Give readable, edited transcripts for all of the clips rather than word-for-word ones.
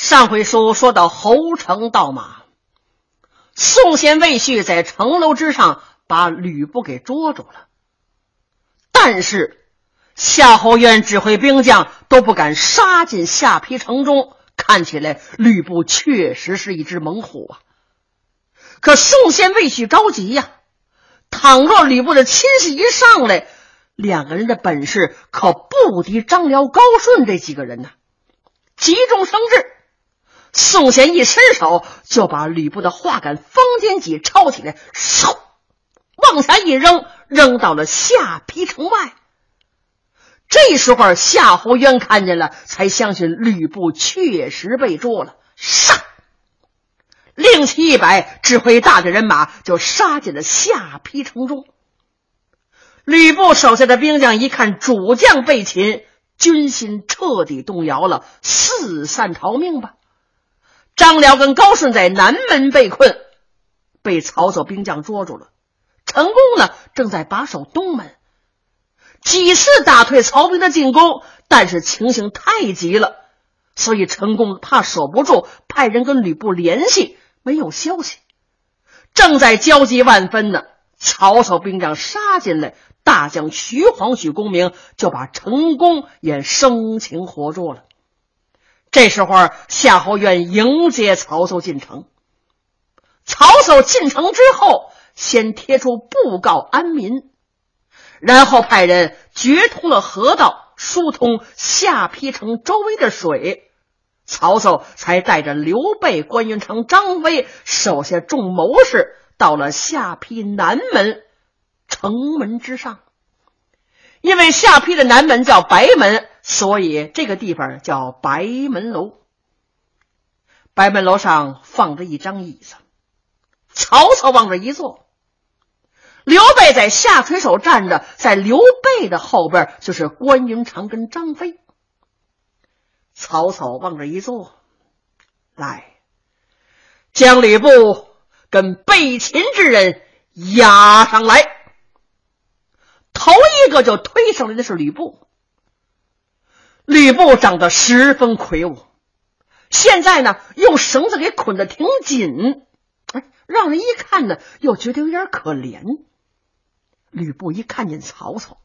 上回书说到侯成盗马，宋贤魏续在城楼之上把吕布给捉住了，但是夏侯渊指挥兵将都不敢杀进下邳城中，看起来吕布确实是一只猛虎啊。可宋贤魏续着急呀，倘若吕布的亲信一上来，两个人的本事可不敌张辽、高顺这几个人呐。急中生智，宋贤一伸手就把吕布的画杆方天戟抄起来，嗖往下一扔，扔到了下邳城外。这时候夏侯渊看见了，才相信吕布确实被捉了。杀！令旗一摆，指挥大队人马就杀进了下邳城中。吕布手下的兵将一看主将被擒，军心彻底动摇了，四散逃命吧。张辽跟高顺在南门被困，被曹操兵将捉住了。陈宫呢，正在把守东门，几次打退曹兵的进攻，但是情形太急了，所以陈宫怕守不住，派人跟吕布联系，没有消息。正在焦急万分呢，曹操兵将杀进来，大将徐晃、许公明就把陈宫也生擒活捉了。这时候夏侯渊迎接曹操进城。曹操进城之后，先贴出布告安民，然后派人掘通了河道，疏通下邳城周围的水。曹操才带着刘备、关云长、张飞手下众谋士到了下邳南门城门之上。因为下邳的南门叫白门，所以这个地方叫白门楼。白门楼上放着一张椅子，曹操往这一坐，刘备在下垂手站着，在刘备的后边就是关云长跟张飞。曹操往这一坐，来，将吕布跟被擒之人押上来。头一个就推上来的是吕布。吕布长得十分魁梧，现在呢用绳子给捆得挺紧，让人一看呢又觉得有点可怜。吕布一看见曹操，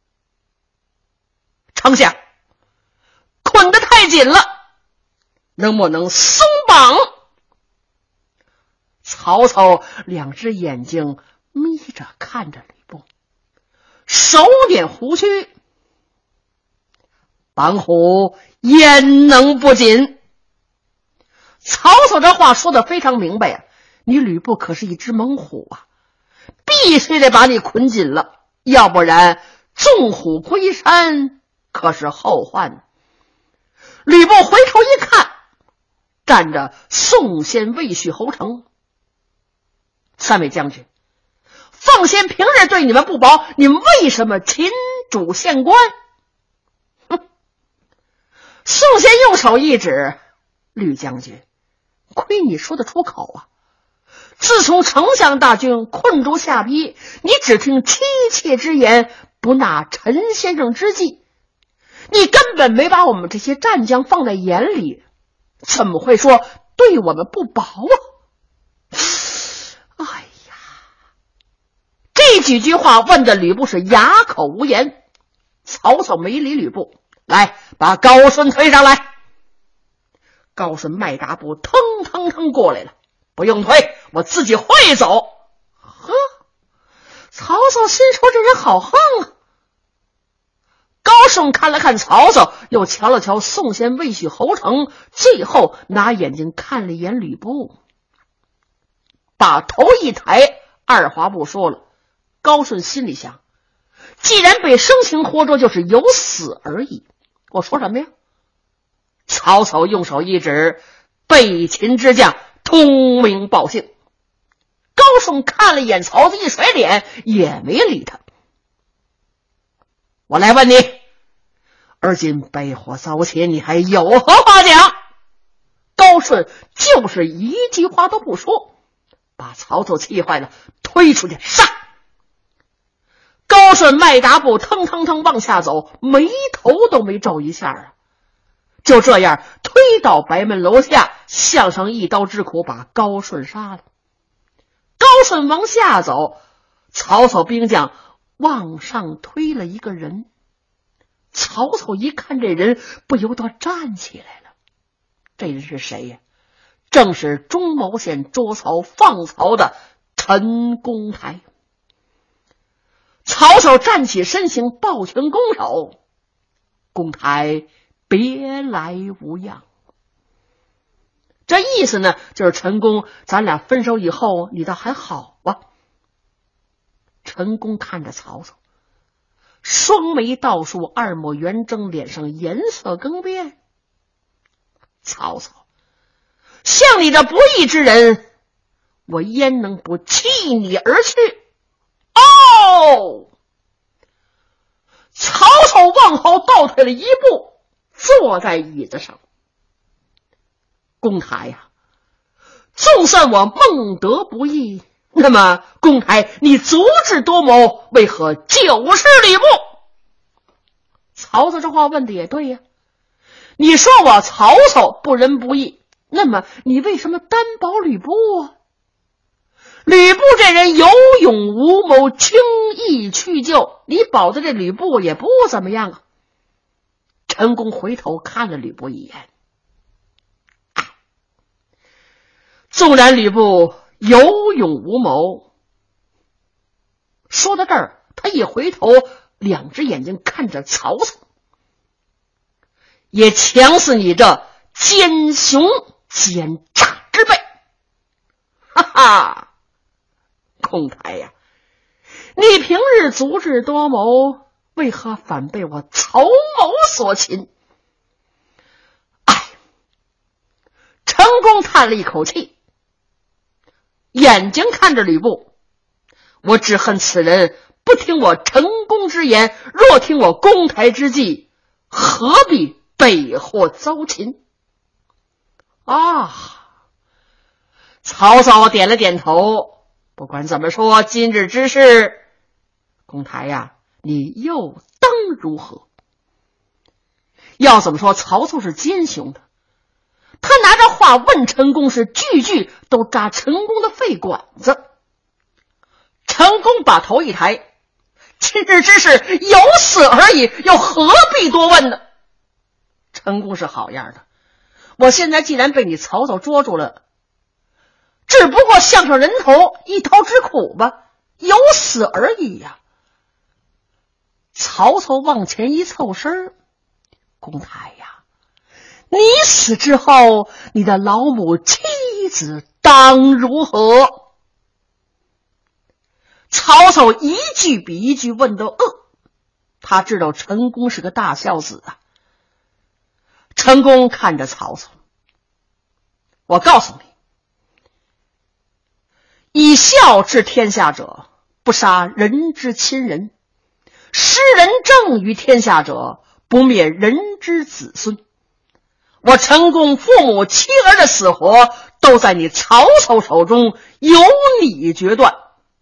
丞相，捆得太紧了，能不能松绑？曹操两只眼睛眯着看着吕布，手捻胡须，绑虎焉能不紧？曹操这话说得非常明白啊，你吕布可是一只猛虎啊，必须得把你捆紧了，要不然纵虎归山可是后患。吕布回头一看，站着宋宪、魏续、侯成。三位将军，奉先平日对你们不薄，你们为什么擒主县官？宋宪用手一指，吕将军，亏你说得出口啊！自从丞相大军困住下邳，你只听妻妾之言，不纳陈先生之计，你根本没把我们这些战将放在眼里，怎么会说对我们不薄啊？哎呀，这几句话问的吕布是哑口无言。曹操没理吕布，来，把高顺推上来。高顺迈大步腾腾腾过来了，不用推，我自己会走。呵，曹操心说这人好横啊。高顺看了看曹操，又瞧了瞧宋宪、魏续、侯成，最后拿眼睛看了一眼吕布，把头一抬，二话不说了。高顺心里想，既然被生擒活捉，就是有死而已。我说什么呀？曹操用手一指，被擒之将通名报姓。高顺看了一眼曹操，一甩脸，也没理他。我来问你，而今被火遭擒，你还有何话讲？高顺就是一句话都不说，把曹操气坏了，推出去杀。高顺迈大步腾腾腾往下走，眉头都没皱一下啊。 就这样推到白门楼下，向上一刀之苦，把高顺杀了。高顺往下走，曹操兵将往上推了一个人。曹操一看这人，不由得站起来了。这人是谁呀？正是中牟县捉曹放曹的陈公台。曹操站起身形，抱拳拱手：“公台别来无恙。”这意思呢，就是陈公，咱俩分手以后，你倒还好啊。陈公看着曹操，双眉倒竖，二目圆睁，脸上颜色更变。曹操，像你这不义之人，我焉能不弃你而去？哦！曹操往后倒退了一步，坐在椅子上。公台呀，纵算我孟德不义，那么公台你足智多谋，为何就是吕布？曹操这话问的也对呀，你说我曹操不仁不义，那么你为什么担保吕布啊？吕布这人有勇无谋，轻易去就，你保的这吕布也不怎么样啊。陈宫回头看了吕布一眼，纵然吕布有勇无谋，说到这儿，他一回头，两只眼睛看着曹操，也强似你这奸雄奸诈之辈。哈哈，公台呀，你平日足智多谋，为何反被我曹某所擒？哎，陈宫叹了一口气，眼睛看着吕布，我只恨此人不听我陈宫之言，若听我公台之计，何必被祸遭擒？啊！曹操点了点头，不管怎么说，今日之事，公台呀，你又当如何？要怎么说，曹操是奸雄的，他拿着话问陈宫，是句句都扎陈宫的肺管子。陈宫把头一抬，今日之事有死而已，又何必多问呢？陈宫是好样的，我现在既然被你曹操捉住了，只不过项上人头一刀之苦吧，有死而已呀。曹操往前一凑身，公台呀，你死之后，你的老母妻子当如何？曹操一句比一句问得恶，他知道陈宫是个大孝子啊。陈宫看着曹操，我告诉你，以孝治天下者，不杀人之亲人；施仁政于天下者，不灭人之子孙。我陈宫父母妻儿的死活，都在你曹操手中，由你决断。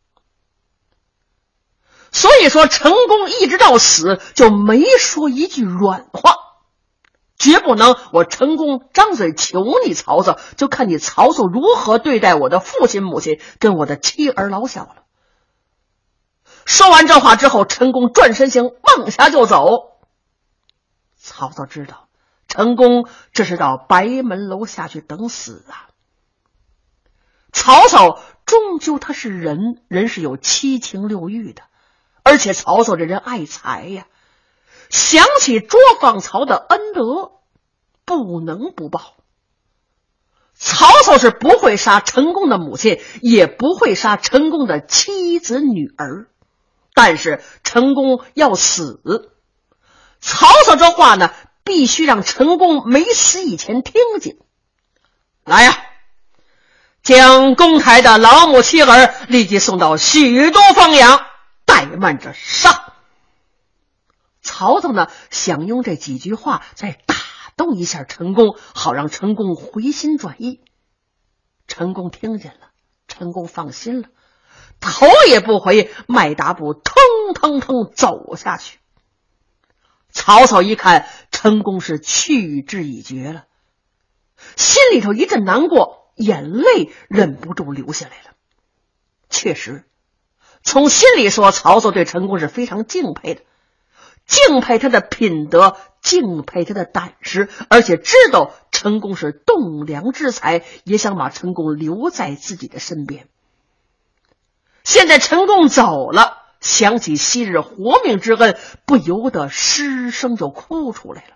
所以说，陈宫一直到死就没说一句软话，绝不能我陈宫张嘴求你曹操，就看你曹操如何对待我的父亲母亲跟我的妻儿老小了。说完这话之后，陈宫转身行，往下就走。曹操知道陈宫这是到白门楼下去等死啊。曹操终究他是人，人是有七情六欲的，而且曹操这人爱财呀，想起捉放曹的恩德，不能不报。曹操是不会杀陈宫的母亲，也不会杀陈宫的妻子女儿，但是陈宫要死，曹操这话呢，必须让陈宫没死以前听见。来呀，将公台的老母妻儿立即送到许都放养，怠慢着杀。曹操呢，想用这几句话再打动一下陈宫，好让陈宫回心转意。陈宫听见了，陈宫放心了，头也不回，迈大步腾腾腾走下去。 曹操一看陈宫是去之已决了，心里头一阵难过，眼泪忍不住流下来了。确实，从心里说，曹操对陈宫是非常敬佩的，敬佩他的品德，敬佩他的胆识，而且知道陈宫是栋梁之才，也想把陈宫留在自己的身边。现在陈宫走了，想起昔日活命之恩，不由得失声就哭出来了。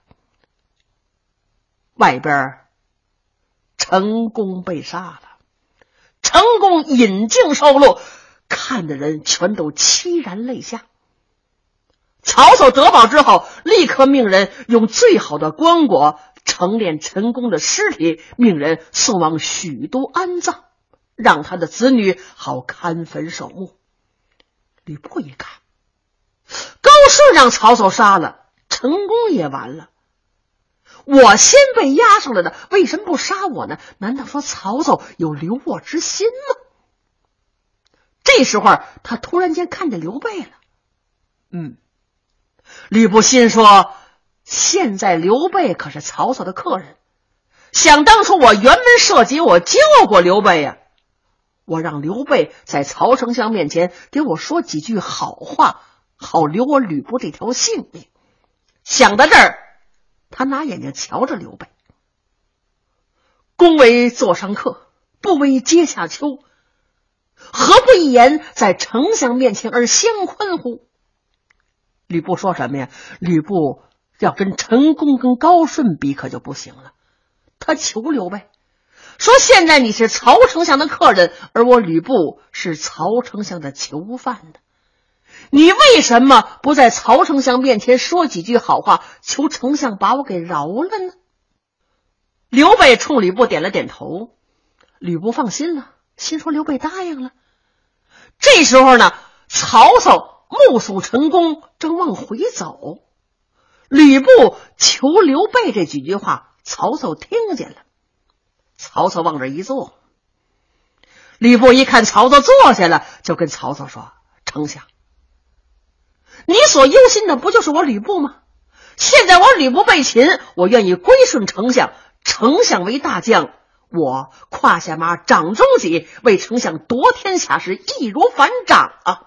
外边陈宫被杀了，陈宫引颈受戮，看的人全都凄然泪下。曹操得报之后，立刻命人用最好的棺椁盛殓陈宫的尸体，命人送往许都安葬，让他的子女好看坟守墓。吕布一看，高顺让曹操杀了，陈宫也完了，我先被押上来的，为什么不杀我呢？难道说曹操有留我之心吗？这时候他突然间看见刘备了。吕布心说，现在刘备可是曹操的客人，想当初我辕门射戟，我救过刘备呀，我让刘备在曹丞相面前给我说几句好话，好留我吕布这条性命。想到这儿，他拿眼睛瞧着刘备。公为座上客，不为阶下囚，何不一言在丞相面前而相宽乎？吕布说什么呀？吕布要跟陈宫跟高顺比可就不行了。他求刘备说，现在你是曹丞相的客人，而我吕布是曹丞相的囚犯的，你为什么不在曹丞相面前说几句好话，求丞相把我给饶了呢？刘备冲吕布点了点头，吕布放心了，心说刘备答应了。这时候呢，曹操目宿陈宫，正往回走。吕布求刘备这几句话，曹操听见了。曹操往这一坐，吕布一看曹操坐下了，就跟曹操说，丞相，你所忧心的不就是我吕布吗？现在我吕布被擒，我愿意归顺丞相，丞相为大将，我胯下马掌中戟，为丞相夺天下是易如反掌啊。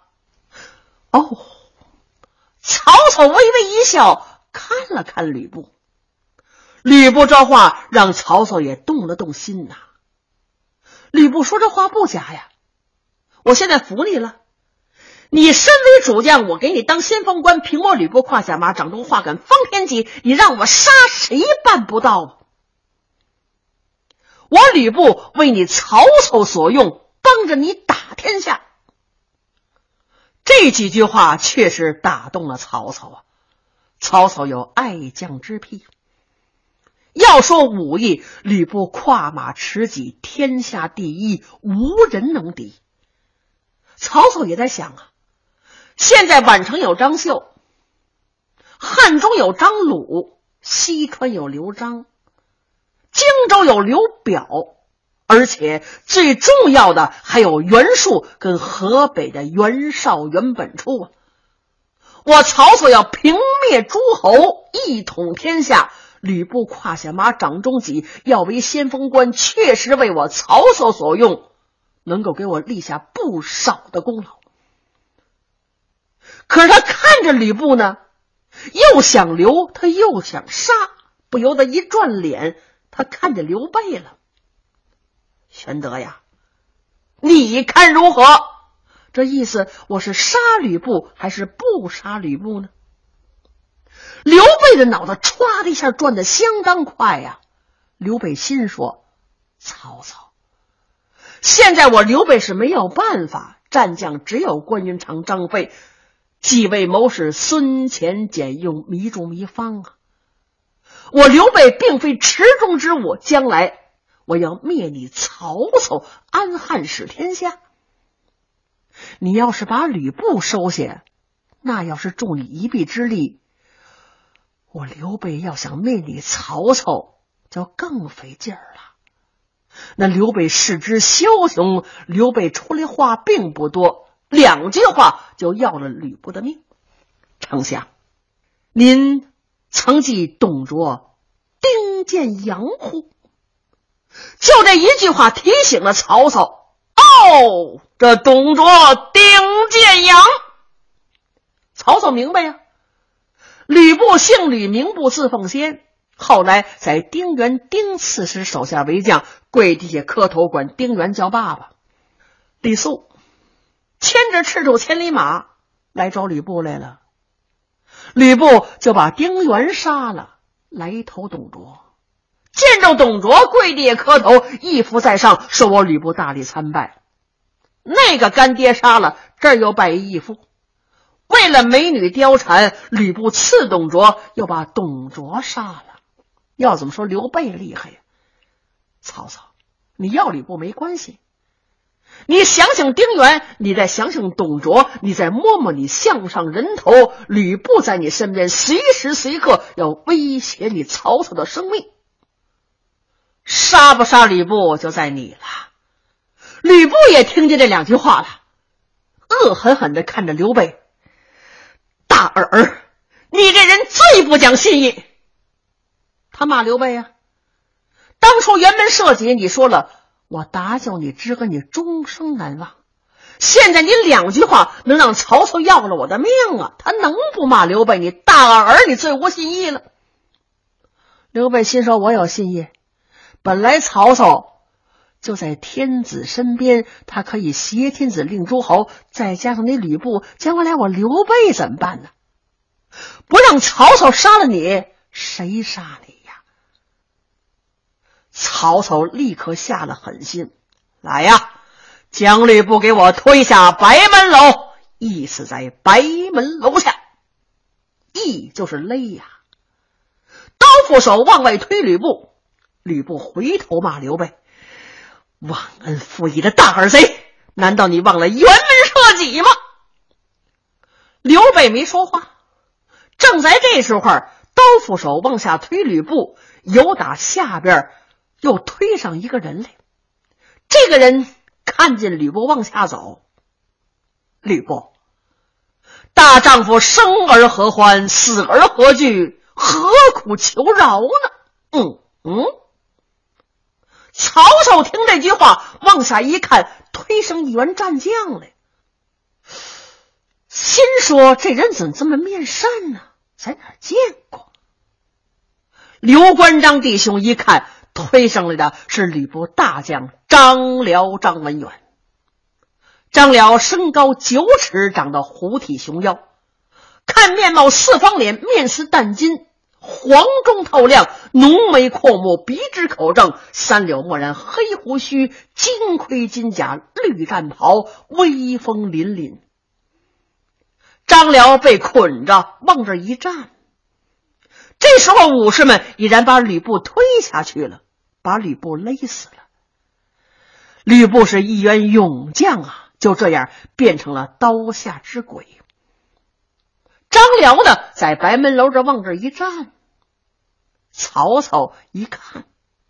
曹操微微一笑，看了看吕布。吕布这话让曹操也动了动心呐。吕布说这话不假呀，我现在服你了，你身为主将，我给你当先锋官，凭我吕布胯下马掌中画杆方天戟，你让我杀谁办不到？我吕布为你曹操所用，帮着你打天下。这几句话确实打动了曹操啊。曹操有爱将之癖，要说武艺，吕布跨马持戟，天下第一，无人能敌。曹操也在想啊，现在宛城有张绣，汉中有张鲁，西川有刘璋，荆州有刘表，而且最重要的还有袁术跟河北的袁绍、袁本初啊！我曹操要平灭诸侯，一统天下，吕布胯下马掌中戟，要为先锋官，确实为我曹操所用，能够给我立下不少的功劳。可是他看着吕布呢，又想留，他又想杀，不由得一转脸，他看见刘备了。玄德呀，你看如何？这意思，我是杀吕布还是不杀吕布呢？刘备的脑子歘的一下转得相当快呀。刘备心说，曹操，现在我刘备是没有办法，战将只有关云长、张飞，几位谋士孙乾、简用迷住迷方啊。我刘备并非池中之物，将来我要灭你曹操，安汉使天下。你要是把吕布收下，那要是助你一臂之力，我刘备要想灭你曹操就更费劲儿了。那刘备视之枭雄，刘备出来话并不多，2句话就要了吕布的命。丞相，您曾记董卓丁见阳乎？就这一句话提醒了曹操，哦，这董卓丁见阳。曹操明白呀，吕布姓吕，名布，字奉先，后来在丁原丁刺史手下为将，跪地下磕头管丁原叫爸爸。李肃牵着赤兔千里马来找吕布来了，吕布就把丁原杀了，来投董卓。见着董卓跪地下磕头，义父在上，说我吕布大力参拜。那个干爹杀了，这儿又拜义父。为了美女貂蝉，吕布刺董卓，又把董卓杀了。要怎么说刘备厉害呀？曹操，你要吕布没关系，你想想丁原，你再想想董卓，你再摸摸你项上人头，吕布在你身边，随时随刻要威胁你曹操的生命。杀不杀吕布就在你了。吕布也听见这两句话了，恶狠狠地看着刘备，大耳，你这人最不讲信义。他骂刘备啊，当初辕门射戟你说了，我打救你只和你终生难忘，现在你两句话能让曹操要了我的命啊，他能不骂刘备？你大耳，你最无信义了。刘备心说，我有信义，本来曹操就在天子身边，他可以挟天子令诸侯，再加上你吕布，将来我刘备怎么办呢？不让曹操杀了你，谁杀你呀？曹操立刻下了狠心，来呀，将吕布给我推下白门楼，缢死在白门楼下。缢就是勒呀。刀斧手往外推吕布，吕布回头骂刘备，忘恩负义的大耳贼，难道你忘了辕门射戟吗？刘备没说话。正在这时候，刀斧手往下推吕布，由打下边又推上一个人来。这个人看见吕布往下走，吕布，大丈夫生而何欢，死而何惧，何苦求饶呢？曹操听这句话，往下一看，推上一员战将来，心说这人怎么这么面善呢？在哪儿见过？刘关张弟兄一看，推上来的是吕布大将张辽张文远。张辽身高9尺，长得虎体熊腰，看面貌四方脸，面似淡金，黄中透亮，浓眉阔目，鼻直口正，三绺墨染，黑胡须，金盔金甲，绿战袍，威风凛凛。张辽被捆着往这一站，这时候武士们已然把吕布推下去了，把吕布勒死了。吕布是一员勇将啊，就这样变成了刀下之鬼。张辽呢，在白门楼这往这一站，曹操一看，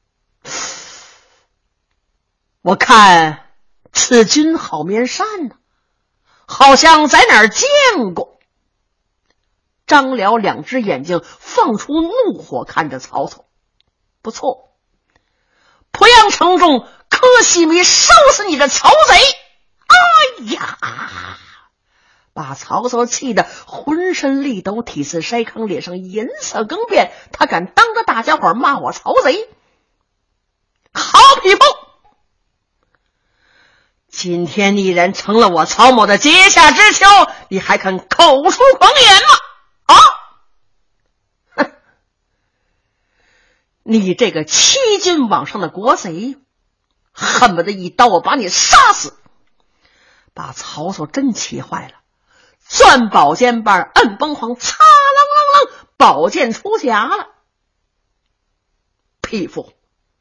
我看此君好面善呢，好像在哪儿见过。张辽两只眼睛放出怒火，看着曹操。不错，濮阳城中柯西米烧死你的曹贼！哎呀，把曹操气得浑身力抖，体似筛糠，脸上颜色更变。他敢当着大家伙骂我曹贼，好匹夫！今天你人成了我曹某的阶下之囚，你还肯口出狂言吗？哼！你这个欺君罔上的国贼，恨不得一刀我把你杀死！把曹操真气坏了，攥宝剑把摁崩簧，擦啷啷啷，宝剑出匣了。匹夫，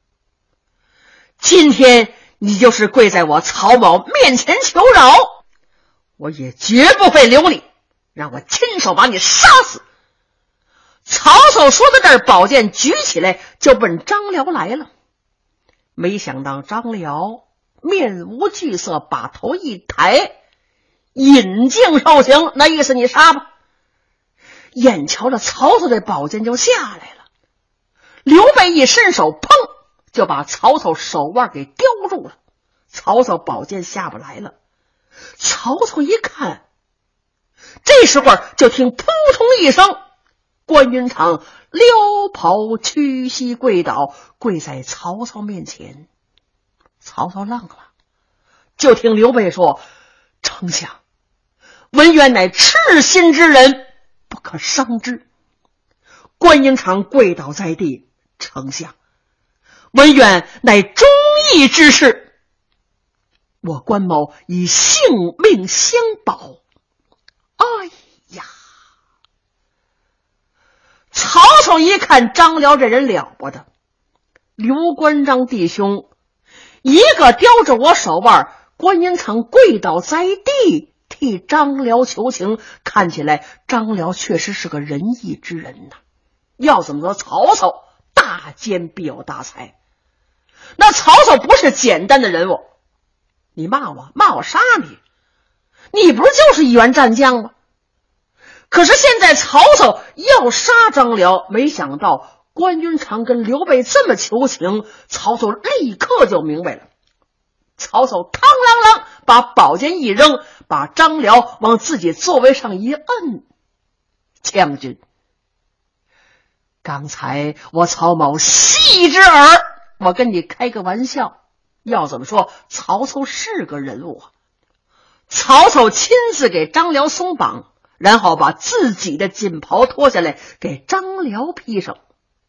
今天你就是跪在我曹某面前求饶，我也绝不会留你，让我亲手把你杀死。曹操说到这儿，宝剑举起来就奔张辽来了。没想到张辽面无惧色，把头一抬，引颈受刑，那意思你杀吧。 眼瞧着曹操的宝剑就下来了，刘备一伸手，砰，就把曹操手腕给叼住了。曹操宝剑下不来了。曹操一看，这时候就听扑通一声，关云长撩袍屈膝跪倒，跪在曹操面前。曹操愣了，就听刘备说：“丞相，文远乃赤心之人，不可伤之。”关云长跪倒在地：“丞相，文远乃忠义之士，我关某以性命相保。”哎呀！曹操一看张辽这人了不得，刘关张弟兄一个叼着我手腕，关云长跪倒在地替张辽求情，看起来张辽确实是个仁义之人呐。要怎么说曹操大奸必有大才，那曹操不是简单的人物。你骂我杀你，你不是就是一员战将吗？可是现在曹操要杀张辽，没想到关云长跟刘备这么求情，曹操立刻就明白了。曹操嘡啷啷把宝剑一扔，把张辽往自己座位上一摁：“将军，刚才我曹某戏之耳，我跟你开个玩笑。要怎么说，曹操是个人物啊。”曹操亲自给张辽松绑，然后把自己的锦袍脱下来给张辽披上。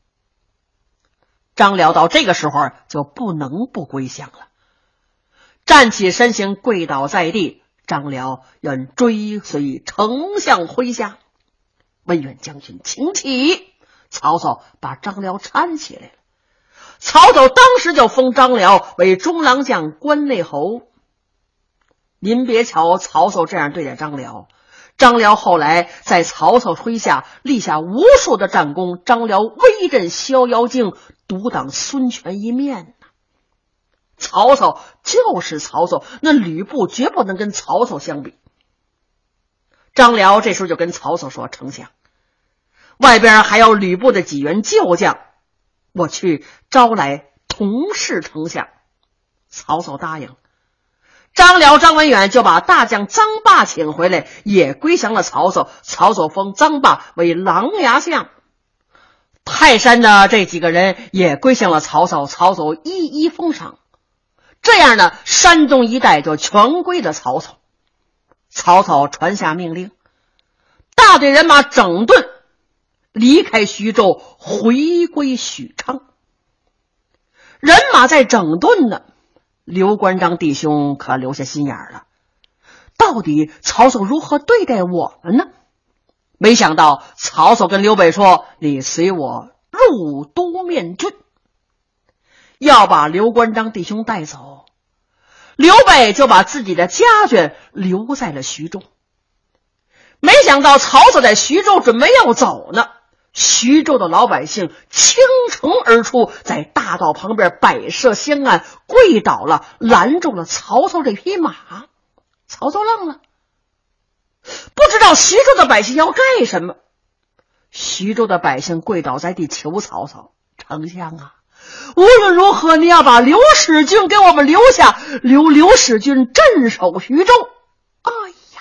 张辽到这个时候就不能不归降了，站起身形，跪倒在地。张辽愿追随丞相麾下。文远将军请起。曹操把张辽搀起来了。曹操当时就封张辽为中郎将、关内侯。您别瞧曹操这样对待张辽，张辽后来在曹操麾下立下无数的战功，张辽威震逍遥境，独挡孙权一面呢。曹操就是曹操，那吕布绝不能跟曹操相比。张辽这时候就跟曹操说：“丞相，外边还有吕布的几员旧将，我去招来同是丞相。”曹操答应。张辽、张文远就把大将臧霸请回来，也归降了曹操。曹操封臧霸为琅琊相。泰山的这几个人也归降了曹操，曹操一一封赏。这样呢，山东一带就全归了曹操。曹操传下命令，大队人马整顿离开徐州，回归许昌。人马在整顿呢，刘关张弟兄可留下心眼了，到底曹操如何对待我们呢？没想到曹操跟刘备说：“你随我入都面郡。”要把刘关张弟兄带走。刘备就把自己的家眷留在了徐州。没想到曹操在徐州准备要走呢，徐州的老百姓倾城而出，在大道旁边摆设香案，跪倒了，拦住了曹操这匹马。曹操愣了，不知道徐州的百姓要干什么。徐州的百姓跪倒在地求曹操：“丞相啊，无论如何你要把刘使君给我们留下，留刘使君镇守徐州。”哎呀，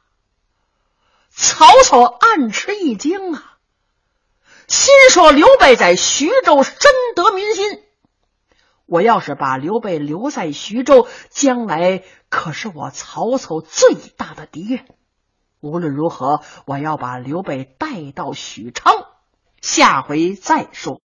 曹操暗吃一惊啊，心说刘备在徐州深得民心，我要是把刘备留在徐州，将来可是我曹操最大的敌人。无论如何，我要把刘备带到许昌。下回再说。